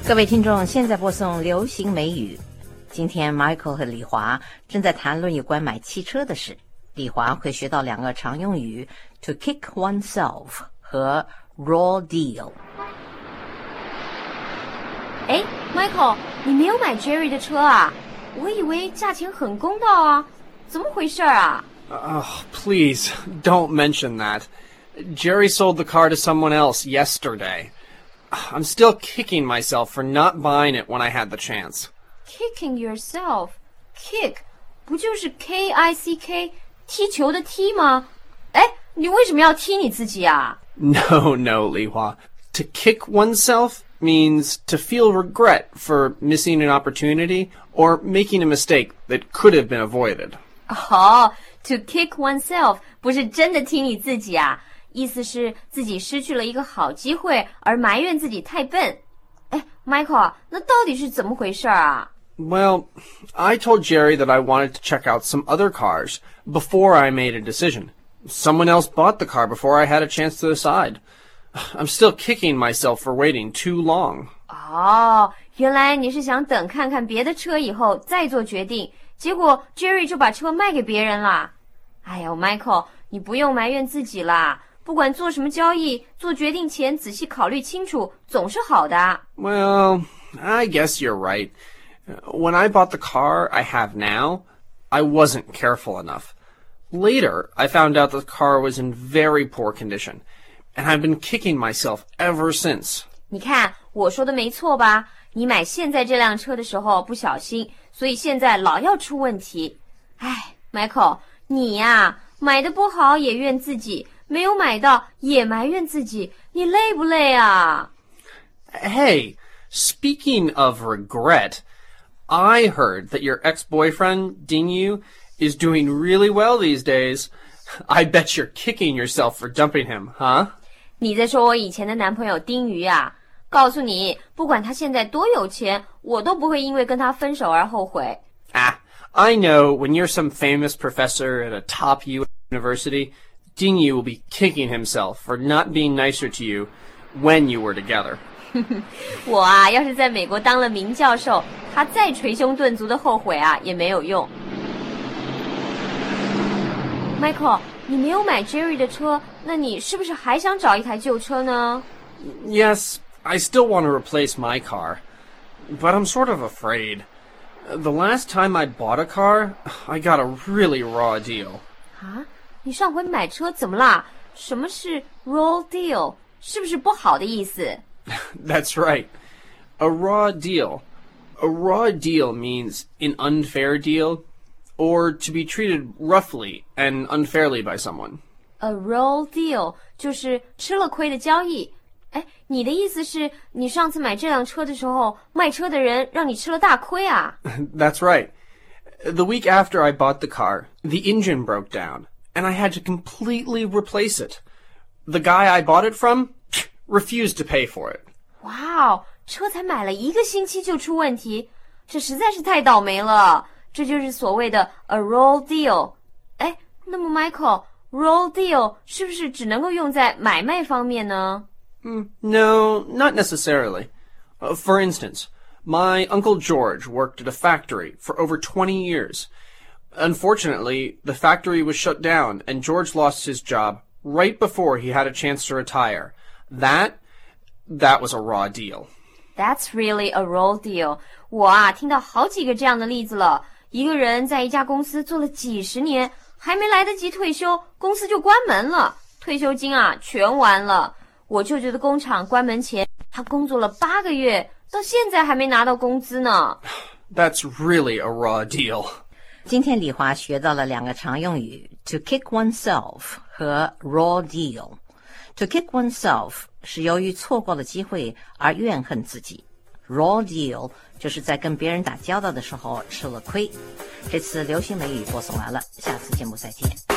各位听众，现在播送流行美语。今天 Michael 和李华正在谈论有关买汽车的事。李华会学到两个常用语 to kick oneself 和 raw deal。 哎 Michael， 你没有买 Jerry 的车啊？我以为价钱很公道啊，怎么回事啊？ Please, don't mention that. Jerry sold the car to someone else yesterday. I'm still kicking myself for not buying it when I had the chance. Kicking yourself? Kick 不就是 K-I-C-K 踢球的踢吗？哎，你为什么要踢你自己啊？ No, Li Hua. To kick oneself means to feel regret for missing an opportunity or making a mistake that could have been avoided. To kick oneself 不是真的踢你自己啊，意思是自己失去了一个好机会而埋怨自己太笨。哎 Michael， 那到底是怎么回事啊？ Well, I told Jerry that I wanted to check out some other cars before I made a decision. Someone else bought the car before I had a chance to decide. I'm still kicking myself for waiting too long. 原来你是想等看看别的车以后再做决定，结果 Jerry 就把车卖给别人啦。哎呀 Michael， 你不用埋怨自己啦，不管做什么交易，做决定前仔细考虑清楚总是好的。 Well, I guess you're right. When I bought the car I have now, I wasn't careful enough. Later, I found out the car was in very poor condition, and I've been kicking myself ever since. 你看，我说的没错吧？你买现在这辆车的时候不小心，所以现在老要出问题。哎 Michael， 你呀，买的不好也怨自己，没有买到也埋怨自己，你累不累啊？ Hey, speaking of regret, I heard that your ex-boyfriend, Dingyu, is doing really well these days. I bet you're kicking yourself for dumping him, huh? 你在说我以前的男朋友丁鱼啊？告诉你，不管他现在多有钱，我都不会因为跟他分手而后悔。 I know when you're some famous professor at a top university, Dingyu will be kicking himself for not being nicer to you when you were together. 我啊，要是在美国当了名教授，他再捶胸顿足的后悔啊，也没有用。Michael， 你没有买 Jerry 的车，那你是不是还想找一台旧车呢？ Yes, I still want to replace my car, but I'm sort of afraid. The last time I bought a car, I got a really raw deal. 啊，你上回买车怎么啦？什么是 raw deal？ 是不是不好的意思？ That's right. A raw deal. A raw deal means an unfair deal, or to be treated roughly and unfairly by someone. A raw deal 就是吃了亏的交易。哎，你的意思是你上次买这辆车的时候，卖车的人让你吃了大亏啊？ That's right. The week after I bought the car, the engine broke down, and I had to completely replace it. The guy I bought it from refused to pay for it. 哇哦，车才买了1个星期就出问题，这实在是太倒霉了。这就是所谓的 a raw deal。哎，那么 Michael， raw deal 是不是只能够用在买卖方面呢？ No, not necessarily. For instance, my Uncle George worked at a factory for over 20 years. Unfortunately, the factory was shut down and George lost his job right before he had a chance to retire. That was a raw deal. That's really a raw deal. 我啊，听到好几个这样的例子了。一个人在一家公司做了几十年，还没来得及退休，公司就关门了，退休金啊全完了。我舅舅的工厂关门前，他工作了8个月，到现在还没拿到工资呢。 That's really a raw deal. 今天李华学到了两个常用语 to kick oneself 和 raw deal。 To kick oneself 是由于错过了机会而怨恨自己， raw deal 就是在跟别人打交道的时候吃了亏。这次流行美语播送完了，下次节目再见。